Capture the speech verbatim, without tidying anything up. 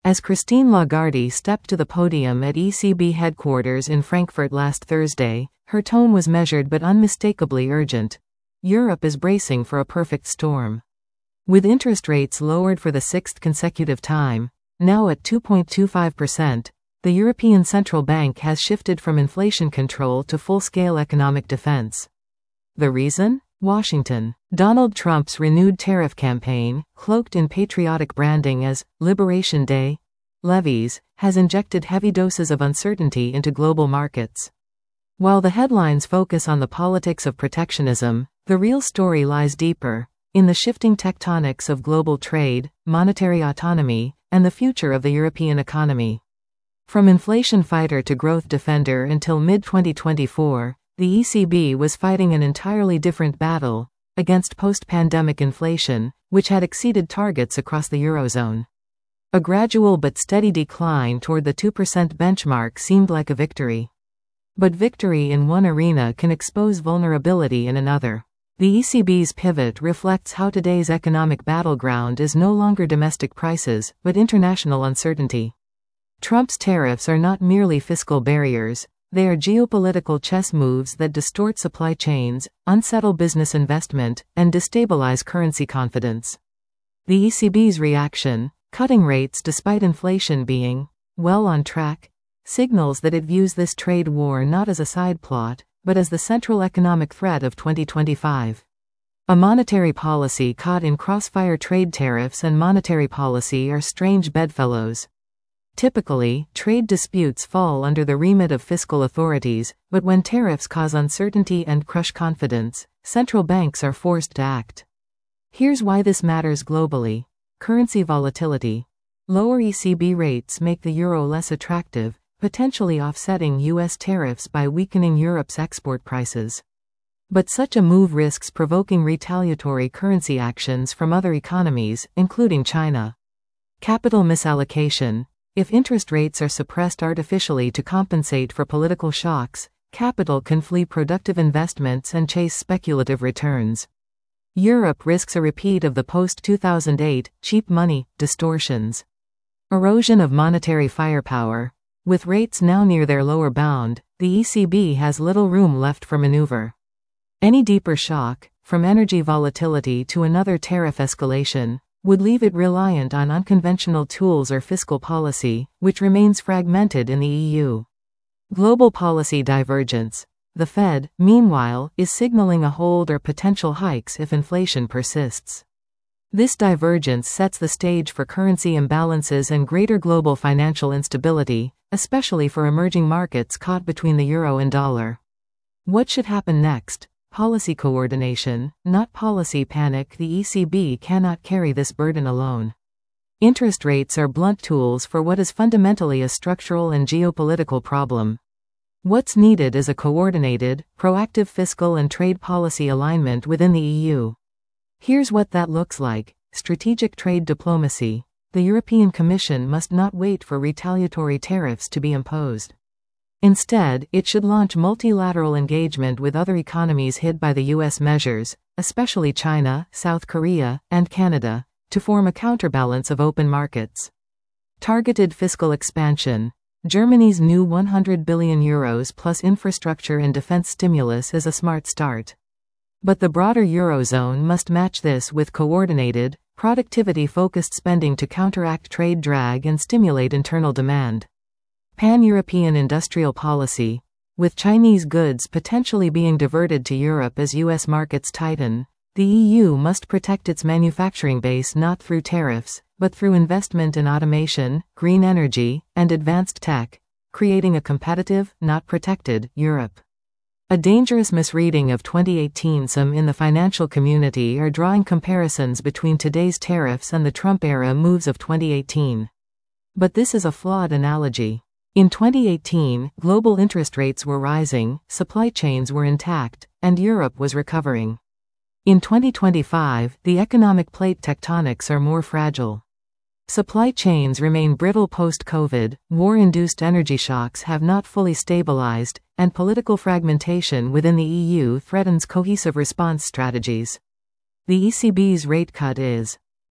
As Christine Lagarde stepped to the podium at E C B headquarters in Frankfurt last Thursday, her tone was measured but unmistakably urgent. Europe is bracing for a perfect storm. With interest rates lowered for the sixth consecutive time, now at two point two five percent, the European Central Bank has shifted from inflation control to full-scale economic defense. The reason? Washington. Donald Trump's renewed tariff campaign, cloaked in patriotic branding as Liberation Day levies, has injected heavy doses of uncertainty into global markets. While the headlines focus on the politics of protectionism, the real story lies deeper, in the shifting tectonics of global trade, monetary autonomy, and the future of the European economy. From inflation fighter to growth defender until mid twenty twenty-four, the E C B was fighting an entirely different battle, against post-pandemic inflation, which had exceeded targets across the Eurozone. A gradual but steady decline toward the two percent benchmark seemed like a victory. But victory in one arena can expose vulnerability in another. The E C B's pivot reflects how today's economic battleground is no longer domestic prices, but international uncertainty. Trump's tariffs are not merely fiscal barriers. They are geopolitical chess moves that distort supply chains, unsettle business investment, and destabilize currency confidence. The E C B's reaction, cutting rates despite inflation being well on track, signals that it views this trade war not as a side plot, but as the central economic threat of twenty twenty-five. A monetary policy caught in crossfire. Trade tariffs and monetary policy are strange bedfellows. Typically, trade disputes fall under the remit of fiscal authorities, but when tariffs cause uncertainty and crush confidence, central banks are forced to act. Here's why this matters globally. Currency volatility. Lower E C B rates make the euro less attractive, potentially offsetting U S tariffs by weakening Europe's export prices. But such a move risks provoking retaliatory currency actions from other economies, including China. Capital misallocation. If interest rates are suppressed artificially to compensate for political shocks, capital can flee productive investments and chase speculative returns. Europe risks a repeat of the post two thousand eight cheap money distortions. Erosion of monetary firepower. With rates now near their lower bound, the E C B has little room left for maneuver. Any deeper shock, from energy volatility to another tariff escalation, would leave it reliant on unconventional tools or fiscal policy, which remains fragmented in the E U. Global policy divergence. The Fed, meanwhile, is signaling a hold or potential hikes if inflation persists. This divergence sets the stage for currency imbalances and greater global financial instability, especially for emerging markets caught between the euro and dollar. What should happen next? Policy coordination, not policy panic. The E C B cannot carry this burden alone. Interest rates are blunt tools for what is fundamentally a structural and geopolitical problem. What's needed is a coordinated, proactive fiscal and trade policy alignment within the E U. Here's what that looks like. Strategic trade diplomacy. The European Commission must not wait for retaliatory tariffs to be imposed. Instead, it should launch multilateral engagement with other economies hit by the U S measures, especially China, South Korea, and Canada, to form a counterbalance of open markets. Targeted fiscal expansion. Germany's new one hundred billion euros plus infrastructure and defense stimulus is a smart start. But the broader Eurozone must match this with coordinated, productivity-focused spending to counteract trade drag and stimulate internal demand. Pan-European industrial policy. With Chinese goods potentially being diverted to Europe as U S markets tighten, the E U must protect its manufacturing base not through tariffs, but through investment in automation, green energy, and advanced tech, creating a competitive, not protected, Europe. A dangerous misreading of twenty eighteen. Some in the financial community are drawing comparisons between today's tariffs and the Trump-era moves of twenty eighteen. But this is a flawed analogy. In twenty eighteen, global interest rates were rising, supply chains were intact, and Europe was recovering. In twenty twenty-five, the economic plate tectonics are more fragile. Supply chains remain brittle post-COVID, war-induced energy shocks have not fully stabilized, and political fragmentation within the E U threatens cohesive response strategies. The E C B's rate cut is